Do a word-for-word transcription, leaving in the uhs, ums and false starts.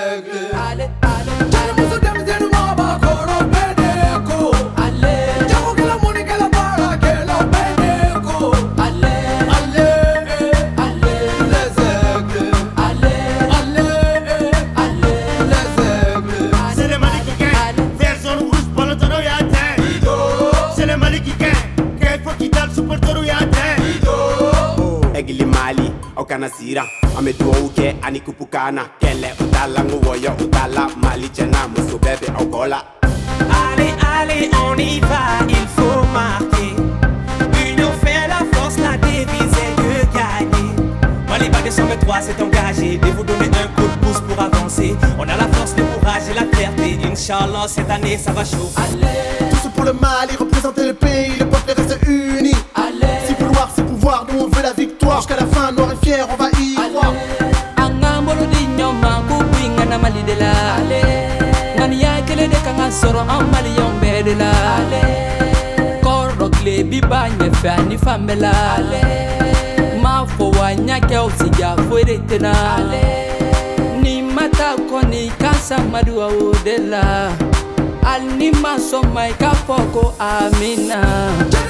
Ale, ale, ale muso denmisɛnnu ma ba kɔrɔ bɛɛ de ko. Ale, jagokɛla mɔnikɛla baarakɛla bɛɛ de ko. Ale, ale, ale, les aigles. Ale, ale, ale, les aigles. C'est le Mali qui gagne. Vert, jaune, rouge, ballon, toro, y'a terre. C'est le Mali qui gagne. Qu'il faut qu'il dalle, super toro, y'a terre. Egili Mali, au Kanasira, ame tuouke, ani kupukana, kele utala, nguwoyo utala, Mali tchena, musu bébé au gola. Allez, allez, on y va, il faut marquer. Union fait la force, la devise est de gagner. Maliba deux cent vingt-trois s'est engagé de vous donner un coup de pouce pour avancer. On a la force, le courage et la fierté. Inch'Allah, cette année ça va chaud. Allez, Tous pour le Mali, représenter le pays, le peuple reste uni. allez, Si vouloir, c'est pouvoir, nous on veut la victoire. Jusqu'à la fin, noir et fier, on va y croire. anga mbolo di nyoma kupinga na mali de la. Ale, ngani ya kele de kanga soro an mali yombe de la. Ale, koro kle biba nyefe ani famela. Ale, ma fo wa nyake osija fwere tena. Ale, ni mata koni kansa madua o de la. Al ni ma soma ka foko amina.